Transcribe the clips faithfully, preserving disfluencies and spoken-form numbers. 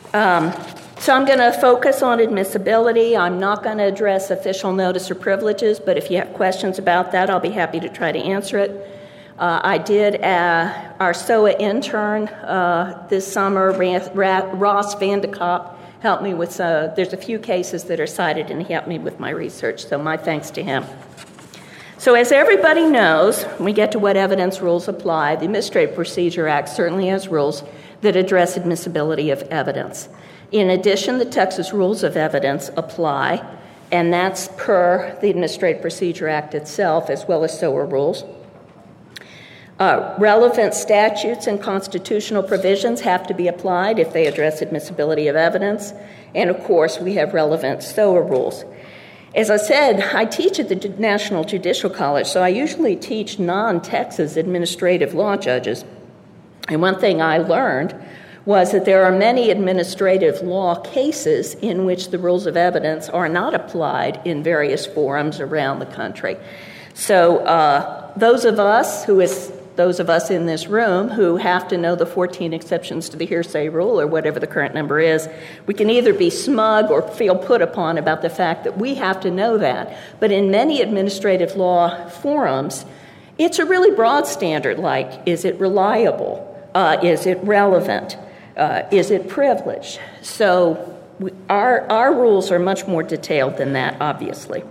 Um, so I'm going to focus on admissibility. I'm not going to address official notice or privileges, but if you have questions about that, I'll be happy to try to answer it. Uh, I did uh, our S O A intern uh, this summer, Ra- Ra- Ross Vandekop, helped me with, uh, there's a few cases that are cited, and he helped me with my research, so my thanks to him. So as everybody knows, when we get to what evidence rules apply, the Administrative Procedure Act certainly has rules that address admissibility of evidence. In addition, the Texas Rules of Evidence apply, and that's per the Administrative Procedure Act itself, as well as S O A rules. Uh, relevant statutes and constitutional provisions have to be applied if they address admissibility of evidence, and of course, we have relevant S O A rules. As I said, I teach at the National Judicial College, so I usually teach non-Texas administrative law judges. And one thing I learned was that there are many administrative law cases in which the rules of evidence are not applied in various forums around the country. So uh, those of us who is those of us in this room who have to know the fourteen exceptions to the hearsay rule, or whatever the current number is, we can either be smug or feel put upon about the fact that we have to know that. But in many administrative law forums, it's a really broad standard, like, is it reliable? Uh, is it relevant? Uh, is it privileged? So we, our, our rules are much more detailed than that, obviously.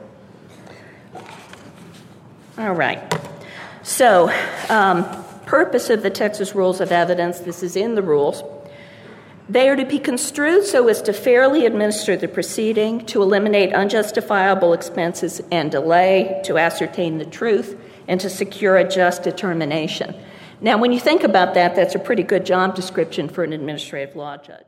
All right. So, um, purpose of the Texas Rules of Evidence, this is in the rules. They are to be construed so as to fairly administer the proceeding, to eliminate unjustifiable expenses and delay, to ascertain the truth, and to secure a just determination. Now, when you think about that, that's a pretty good job description for an administrative law judge.